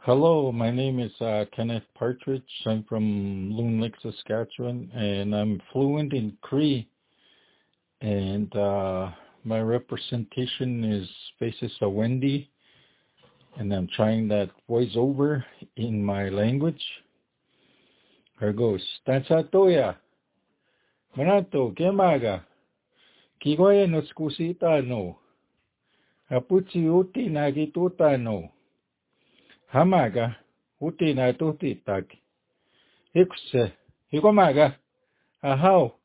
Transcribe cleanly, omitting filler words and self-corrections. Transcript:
Hello, my name is Kenneth Partridge. I'm from Loon Lake, Saskatchewan, and I'm fluent in Cree. And my representation is Faces of Wendy, and I'm trying that voiceover in my language. Here goes. Tansa toya, manato, kemaga, kigoye no skusita no, hapuchi uti nagituta no, hamaga, uti na tuti tag. Hikse, hikomaga, ahau.